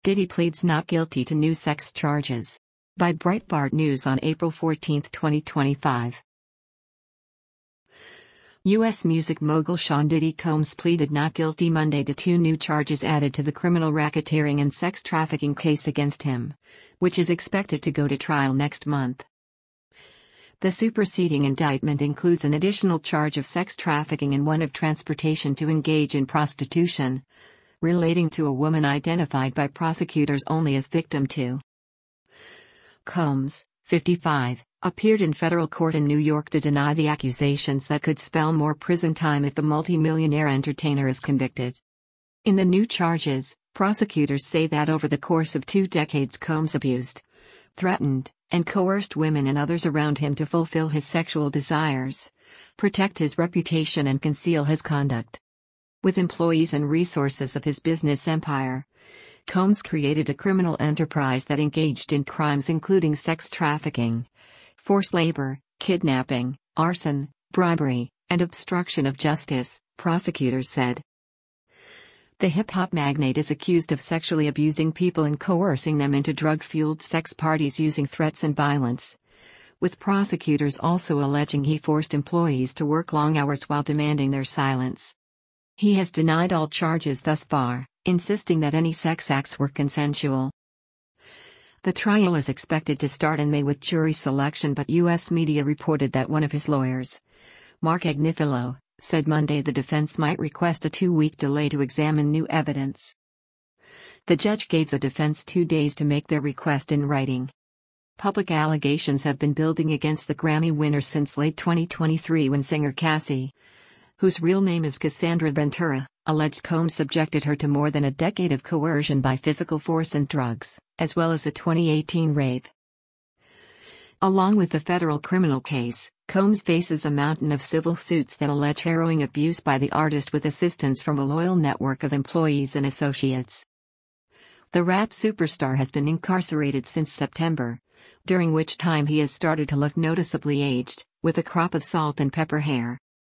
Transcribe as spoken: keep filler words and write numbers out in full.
Diddy pleads not guilty to new sex charges. By Breitbart News on April fourteenth, twenty twenty-five. U S music mogul Sean Diddy Combs pleaded not guilty Monday to two new charges added to the criminal racketeering and sex trafficking case against him, which is expected to go to trial next month. The superseding indictment includes an additional charge of sex trafficking and one of transportation to engage in prostitution, relating to a woman identified by prosecutors only as victim two. Combs, fifty-five, appeared in federal court in New York to deny the accusations that could spell more prison time if the multi-millionaire entertainer is convicted. In the new charges, prosecutors say that over the course of two decades Combs abused, threatened, and coerced women and others around him to fulfill his sexual desires, protect his reputation and conceal his conduct. With employees and resources of his business empire, Combs created a criminal enterprise that engaged in crimes including sex trafficking, forced labor, kidnapping, arson, bribery, and obstruction of justice, prosecutors said. The hip-hop magnate is accused of sexually abusing people and coercing them into drug-fueled sex parties using threats and violence, with prosecutors also alleging he forced employees to work long hours while demanding their silence. He has denied all charges thus far, insisting that any sex acts were consensual. The trial is expected to start in May with jury selection, but U S media reported that one of his lawyers, Mark Agnifilo, said Monday the defense might request a two-week delay to examine new evidence. The judge gave the defense two days to make their request in writing. Public allegations have been building against the Grammy winner since late twenty twenty-three when singer Cassie, whose real name is Cassandra Ventura, alleged Combs subjected her to more than a decade of coercion by physical force and drugs, as well as a twenty eighteen rape. Along with the federal criminal case, Combs faces a mountain of civil suits that allege harrowing abuse by the artist with assistance from a loyal network of employees and associates. The rap superstar has been incarcerated since September, during which time he has started to look noticeably aged, with a crop of salt and pepper hair.